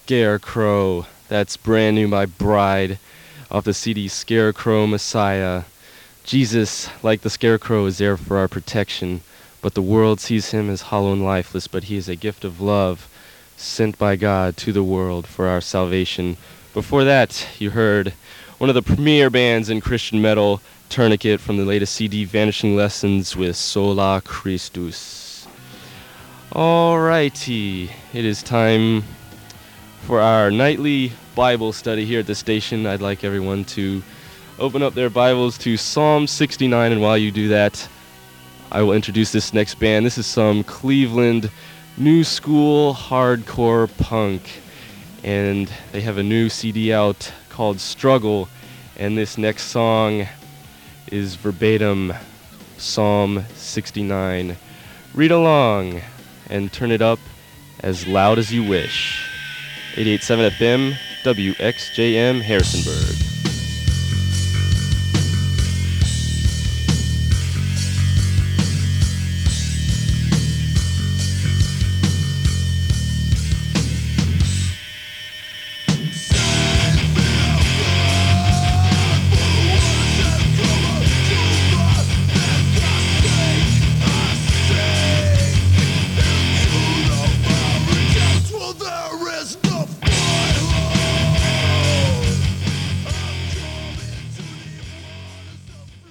Scarecrow. That's brand new by Bride off the CD Scarecrow Messiah. Jesus, like the Scarecrow, is there for our protection, but the world sees him as hollow and lifeless, but he is a gift of love sent by God to the world for our salvation. Before that, you heard one of the premier bands in Christian metal, Tourniquet, from the latest CD, Vanishing Lessons, with Sola Christus. Alrighty, it is time for our nightly Bible study here at the station. I'd like everyone to open up their Bibles to Psalm 69, and while you do that, I will introduce this next band. This is some Cleveland new school hardcore punk, and they have a new CD out called Struggle, and this next song is verbatim Psalm 69. Read along and turn it up as loud as you wish. 88.7 FM, WXJM, Harrisonburg.